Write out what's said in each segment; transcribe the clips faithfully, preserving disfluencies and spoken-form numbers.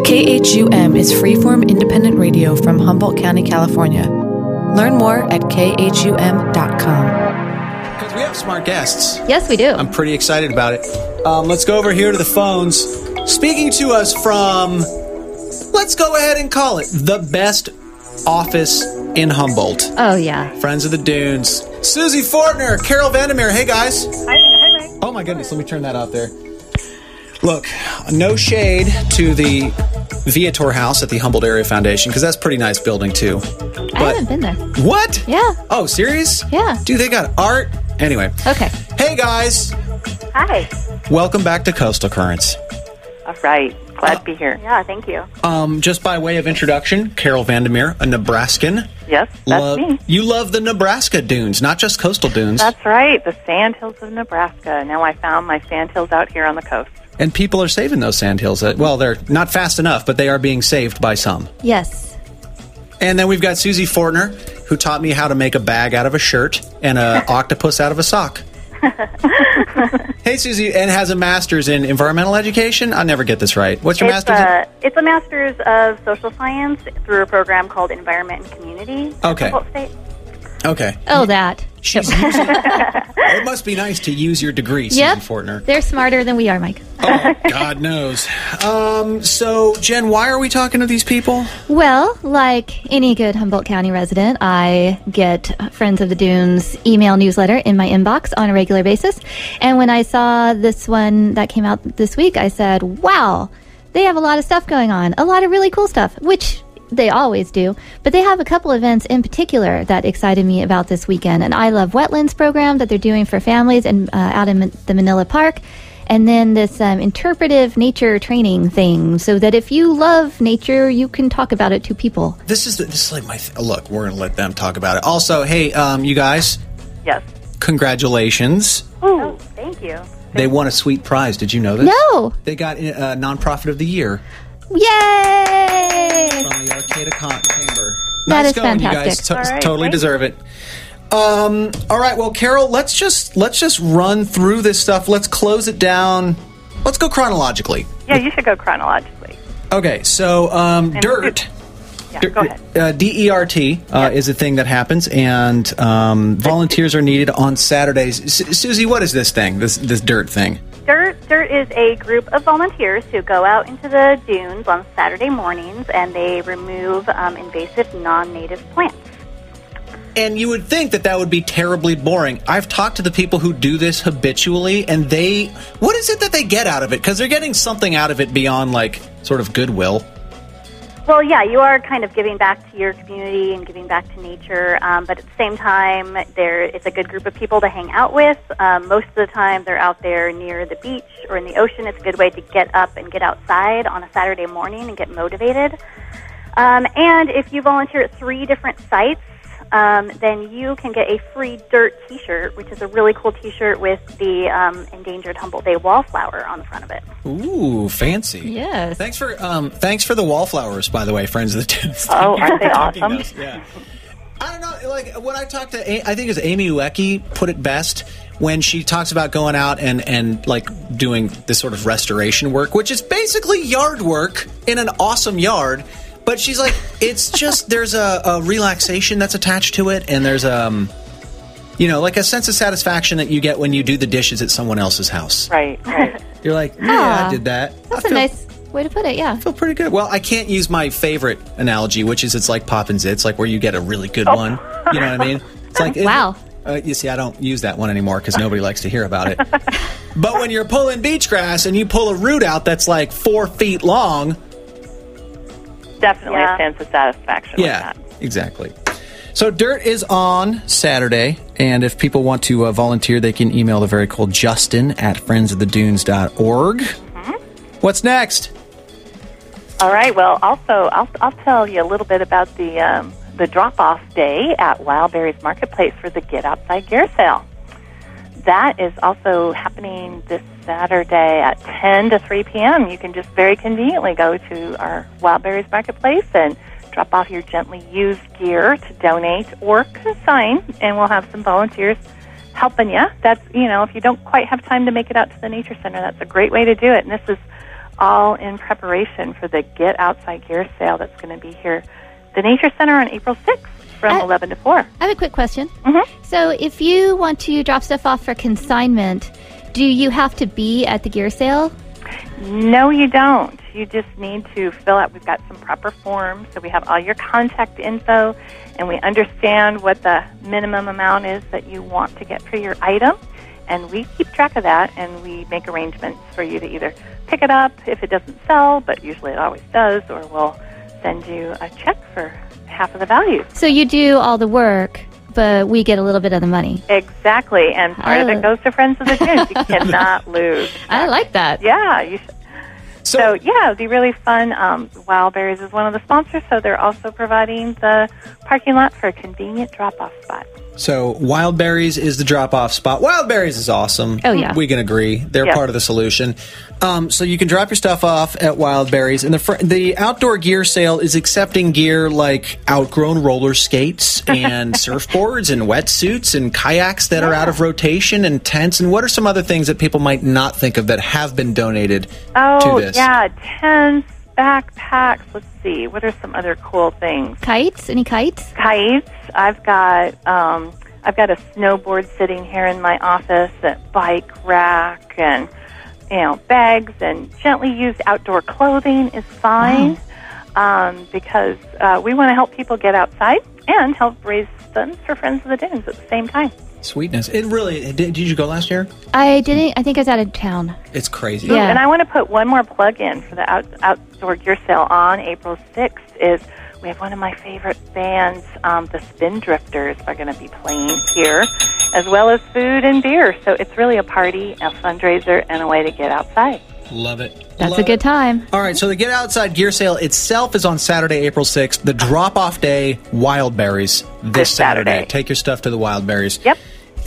K H U M is freeform independent radio from Humboldt County, California. Learn more at K H U M dot com. Because we have smart guests. Yes, we do. I'm pretty excited about it. Um, let's go over here to the phones. Speaking to us from, let's go ahead and call it, the best office in Humboldt. Oh, yeah. Friends of the Dunes. Susie Fortner, Carol Vandermeer. Hey, guys. Hi, hi, Mike. Oh, my goodness. Let me turn that out there. Look, no shade to the Viator House at the Humboldt Area Foundation, because that's a pretty nice building, too. But, I haven't been there. What? Yeah. Oh, serious? Yeah. Dude, they got art. Anyway. Okay. Hey, guys. Hi. Welcome back to Coastal Currents. All right. Glad to be here. Yeah, thank you. Um, just by way of introduction, Carol Vandermeer, a Nebraskan. Yes, that's Lo- me. You love the Nebraska dunes, not just coastal dunes. That's right. The sandhills of Nebraska. Now I found my sandhills out here on the coast. And people are saving those sandhills. Uh, Well, they're not fast enough, but they are being saved by some. Yes. And then we've got Susie Fortner, who taught me how to make a bag out of a shirt and an octopus out of a sock. Hey, Susie, and has a master's in environmental education? I'll never get this right. What's your it's master's a, It's a master's of social science through a program called Environment and Community. Okay. At Humboldt State. in? Okay. Oh, that. She's using, it must be nice to use your degree, Susie Yep. Fortner. They're smarter than we are, Mike. Oh, God knows. Um, so, Jen, why are we talking to these people? Well, like any good Humboldt County resident, I get Friends of the Dunes email newsletter in my inbox on a regular basis. And when I saw this one that came out this week, I said, wow, they have a lot of stuff going on, a lot of really cool stuff, which they always do. But they have a couple events in particular that excited me about this weekend. An I Love Wetlands program that they're doing for families and uh, out in Ma- the Manila Park. And then this um, interpretive nature training thing, so that if you love nature, you can talk about it to people. This is the, this is like my th- look. We're gonna let them talk about it. Also, hey, um, you guys, Yes. congratulations! Oh, thank you. They won a sweet prize. Did you know this? No! They got uh, nonprofit of the year Yay! from the Arcata Con- Chamber. That nice is going, fantastic. You guys to- All right, totally thank deserve it. Um, all right, well, Carol, let's just let's just run through this stuff. Let's close it down. Let's go chronologically. Yeah, you should go chronologically. Okay, so um, And dirt. Yeah, Dirt- go ahead. Uh, D E R T uh, is a thing that happens, and um, volunteers are needed on Saturdays. S- Susie, what is this thing? This this dirt thing? Dirt, Dirt is a group of volunteers who go out into the dunes on Saturday mornings and they remove um, invasive non-native plants. And you would think that that would be terribly boring. I've talked to the people who do this habitually, and they... What is it that they get out of it? Because they're getting something out of it beyond, like, sort of goodwill. Well, yeah, you are kind of giving back to your community and giving back to nature, um, but at the same time, there it's a good group of people to hang out with. Um, most of the time, they're out there near the beach or in the ocean. It's a good way to get up and get outside on a Saturday morning and get motivated. Um, and if you volunteer at three different sites, um, then you can get a free dirt T-shirt, which is a really cool T-shirt with the um, endangered Humboldt Bay wallflower on the front of it. Ooh, fancy. Yes. Thanks for um, thanks for the wallflowers, by the way, friends of the Dunes. Oh, aren't they awesome? Those, yeah. I don't know. Like when I talked to, A- I think it was Amy Uecke put it best when she talks about going out and and like doing this sort of restoration work, which is basically yard work in an awesome yard. But she's like, it's just there's a, a relaxation that's attached to it, and there's um, you know, like a sense of satisfaction that you get when you do the dishes at someone else's house. Right, right. You're like, yeah, Aw, I did that. That's I a feel- nice way to put it, yeah. I feel pretty good. Well, I can't use my favorite analogy, which is it's like Pop and Zits, like where you get a really good one. You know what I mean? It's like Wow. Uh, you see, I don't use that one anymore because nobody likes to hear about it. But when you're pulling beach grass and you pull a root out that's like four feet long, Definitely Yeah. a sense of satisfaction yeah, with that. exactly. So Dirt is on Saturday, and if people want to uh, volunteer, they can email the very cool Justin at friends of the dunes dot org. Mm-hmm. What's next? All right. Well, also, I'll, I'll tell you a little bit about the um, the drop-off day at Wildberries Marketplace for the Get Outside Gear Sale. That is also happening this Saturday at ten to three p.m. You can just very conveniently go to our Wildberries Marketplace and drop off your gently used gear to donate or consign, and we'll have some volunteers helping you. That's, you know, if you don't quite have time to make it out to the Nature Center, that's a great way to do it. And this is all in preparation for the Get Outside Gear sale that's going to be here at the Nature Center on April sixth from I, eleven to four. I have a quick question. Mm-hmm. So if you want to drop stuff off for consignment, do you have to be at the gear sale? No, you don't. You just need to fill out, we've got some proper forms, so we have all your contact info, and we understand what the minimum amount is that you want to get for your item, and we keep track of that, and we make arrangements for you to either pick it up if it doesn't sell, but usually it always does, or we'll send you a check for half of the value. So you do all the work, but we get a little bit of the money. Exactly, and part Oh. of it goes to Friends of the Dunes. You cannot lose. I like that. Yeah, you should. So, So, yeah, it'd be really fun. Um, Wild Berries is one of the sponsors, so they're also providing the parking lot for a convenient drop-off spot. so Wild Berries is the drop-off spot. Wild Berries is awesome. Oh, yeah. We can agree. They're Yeah. part of the solution. Um, so you can drop your stuff off at Wild Berries. And the fr- the outdoor gear sale is accepting gear like outgrown roller skates and surfboards and wetsuits and kayaks that are out of rotation and tents. And what are some other things that people might not think of that have been donated Oh, to this? yeah, tents, backpacks. Let's see. What are some other cool things? Kites? Any kites? Kites. I've got um, I've got a snowboard sitting here in my office, a bike rack, and you know bags and gently used outdoor clothing is fine um, because uh, we want to help people get outside and help raise funds for Friends of the Dunes at the same time. Sweetness. It really, did, did you go last year? I didn't. I think I was out of town. It's crazy. Yeah. And I want to put one more plug in for the out, outdoor gear sale on April sixth is we have one of my favorite bands, um, the Spin Drifters, are going to be playing here, as well as food and beer. So it's really a party, a fundraiser, and a way to get outside. Love it. That's Love a good it. time. All right, so the Get Outside Gear Sale itself is on Saturday, April sixth. The drop-off day, Wild Berries, this, This Saturday. Saturday. Take your stuff to the Wild Berries. Yep.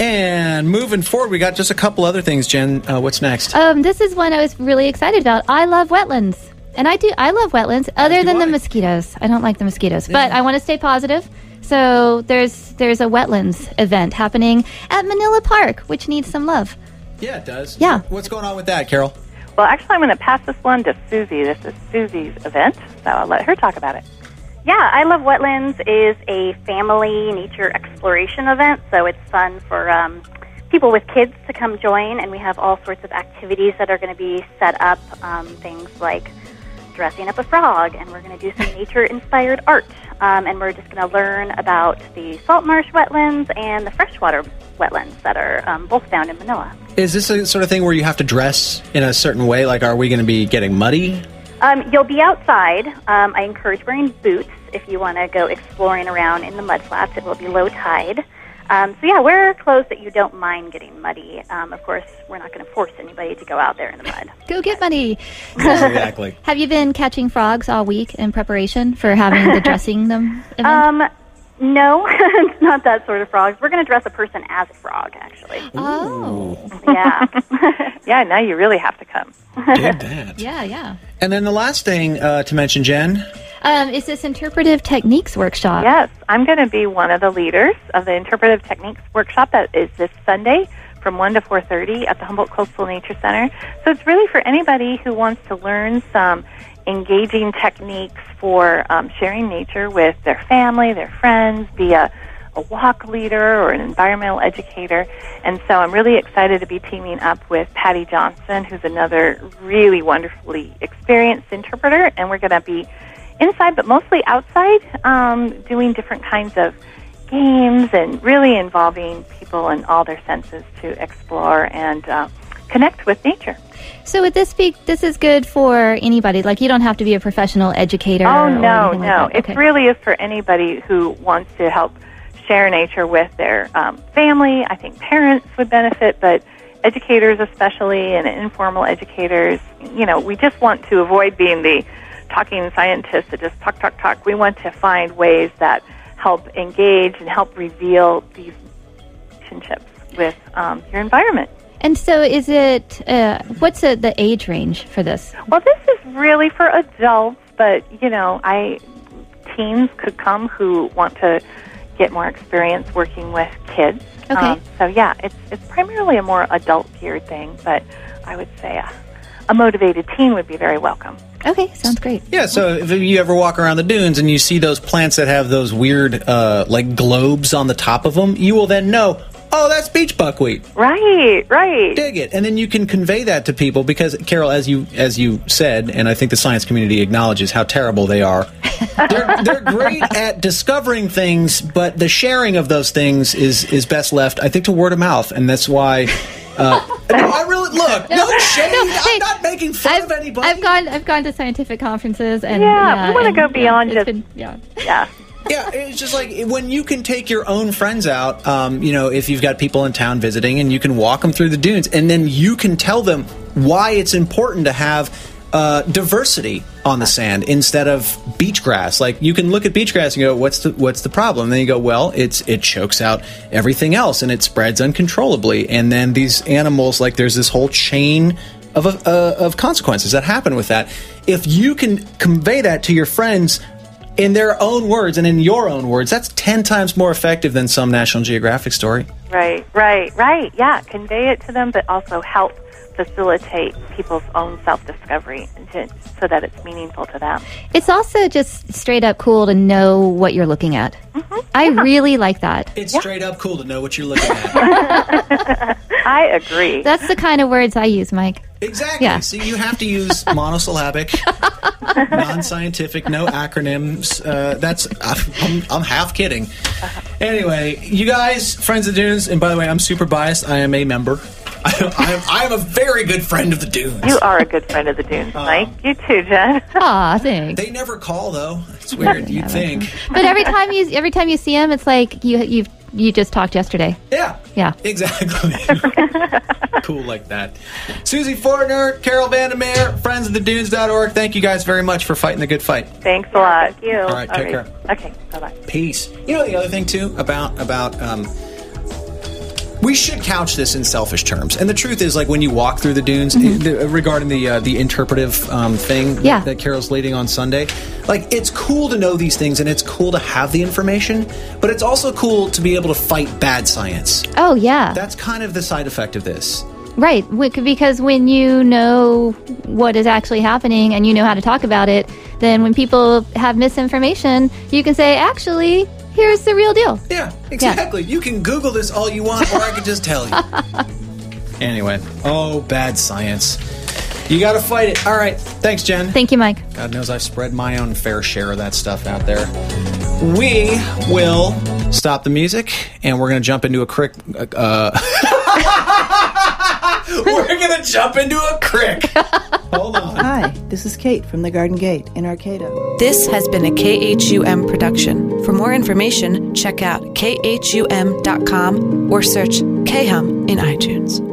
And moving forward, we got just a couple other things, Jen. Uh, what's next? Um, this is one I was really excited about. I love wetlands. And I do. I love wetlands, other do than the I. mosquitoes. I don't like the mosquitoes, but Yeah. I want to stay positive. So there's there's a wetlands event happening at Manila Park, which needs some love. Yeah, it does. Yeah. What's going on with that, Carol? Well, actually, I'm going to pass this one to Susie. This is Susie's event, so I'll let her talk about it. Yeah, I Love Wetlands is a family nature exploration event, so it's fun for um, people with kids to come join, and we have all sorts of activities that are going to be set up, um, things like dressing up a frog, and we're going to do some nature-inspired art, um, and we're just going to learn about the salt marsh wetlands and the freshwater wetlands that are um, both found in Manila. Is this a sort of thing where you have to dress in a certain way? Like, are we going to be getting muddy? Um, you'll be outside. Um, I encourage wearing boots if you want to go exploring around in the mud flats. It will be low tide. Um, so, yeah, wear clothes that you don't mind getting muddy. Um, of course, we're not going to force anybody to go out there in the mud. Go get money. Exactly. Have you been catching frogs all week in preparation for having the dressing them event? Um, no, it's not that sort of frogs. We're going to dress a person as a frog, actually. oh, Yeah. Yeah, now you really have to come. Did that. yeah, yeah. And then the last thing uh, to mention, Jen. Um, is this interpretive techniques workshop? Yes, I'm going to be one of the leaders of the Interpretive Techniques Workshop that is this Sunday from one to four thirty at the Humboldt Coastal Nature Center. So it's really for anybody who wants to learn some engaging techniques for um, sharing nature with their family, their friends, be a, a walk leader or an environmental educator. And so I'm really excited to be teaming up with Patty Johnson, who's another really wonderfully experienced interpreter, and we're going to be inside, but mostly outside, um, doing different kinds of games and really involving people in all their senses to explore and uh, connect with nature. So would this be, this is good for anybody? Like you don't have to be a professional educator? Oh, or no, anything no. Like that. It Okay. really is for anybody who wants to help share nature with their um, family. I think parents would benefit, but educators especially and informal educators, you know, we just want to avoid being the talking scientists that just talk, talk, talk. We want to find ways that help engage and help reveal these relationships with um, your environment. And so is it, uh, what's the, the age range for this? Well, this is really for adults, but, you know, I teens could come who want to get more experience working with kids. Okay. Um, so, yeah, it's it's primarily a more adult-geared thing, but I would say a, a motivated teen would be very welcome. Okay, sounds great. Yeah, so if you ever walk around the dunes and you see those plants that have those weird, uh, like, globes on the top of them, you will then know, oh, that's beach buckwheat. Right, right. Dig it. And then you can convey that to people because, Carol, as you as you said, and I think the science community acknowledges how terrible they are, they're, they're great at discovering things, but the sharing of those things is, is best left, I think, to word of mouth. And that's why... Uh, no, I really look. No, no shade. No, hey, I'm not making fun I've, of anybody. I've gone. I've gone to scientific conferences, and yeah, yeah we want to go beyond yeah, just been, yeah, yeah. Yeah, it's just like when you can take your own friends out. Um, you know, if you've got people in town visiting, and you can walk them through the dunes, and then you can tell them why it's important to have uh, diversity on the sand instead of beach grass. Like you can look at beach grass and go, "What's the what's the problem?" And then you go, "Well, it's it chokes out everything else and it spreads uncontrollably." And then these animals, like there's this whole chain of uh, of consequences that happen with that. If you can convey that to your friends in their own words and in your own words, that's ten times more effective than some National Geographic story. Right, right, right. Yeah, convey it to them, but also help facilitate people's own self-discovery to, so that it's meaningful to them. It's also just straight up cool to know what you're looking at. Mm-hmm. I yeah. really like that. It's yeah. straight up cool to know what you're looking at. I agree. That's the kind of words I use, Mike. Exactly. Yeah. See, you have to use monosyllabic, non-scientific, no acronyms. Uh, that's I'm, I'm half kidding. Anyway, you guys, Friends of the Dunes, and by the way, I'm super biased. I am a member. I am, I am a very good friend of the Dunes. You are a good friend of the Dunes, uh, Mike. You too, Jen. Aw, thanks. They never call though. It's weird. You'd think. But every time you every time you see them, it's like you you you just talked yesterday. Yeah. Yeah. Exactly. Cool like that. Susie Fortner, Carol Vandermeer, friends of the dunes dot org. Thank you guys very much for fighting the good fight. Thanks a lot. Thank you. All right, take All right. care. Okay, bye-bye. Peace. You know the other thing too about about um we should couch this in selfish terms, and the truth is, like when you walk through the dunes, mm-hmm. the, regarding the uh, the interpretive um, thing yeah. that, that Carol's leading on Sunday, like it's cool to know these things, and it's cool to have the information, but it's also cool to be able to fight bad science. Oh yeah, that's kind of the side effect of this, right? Because when you know what is actually happening and you know how to talk about it, then when people have misinformation, you can say, actually, here's the real deal. Yeah, exactly. Yeah. You can Google this all you want, or I can just tell you. Anyway, oh, bad science. You got to fight it. All right. Thanks, Jen. Thank you, Mike. God knows I've spread my own fair share of that stuff out there. We will stop the music, and we're going to jump into a crick. Uh, we're going to jump into a crick. Hold on. Hi, this is Kate from the Garden Gate in Arcata. This has been a K H U M production. For more information, check out K H U M dot com or search K H U M in iTunes.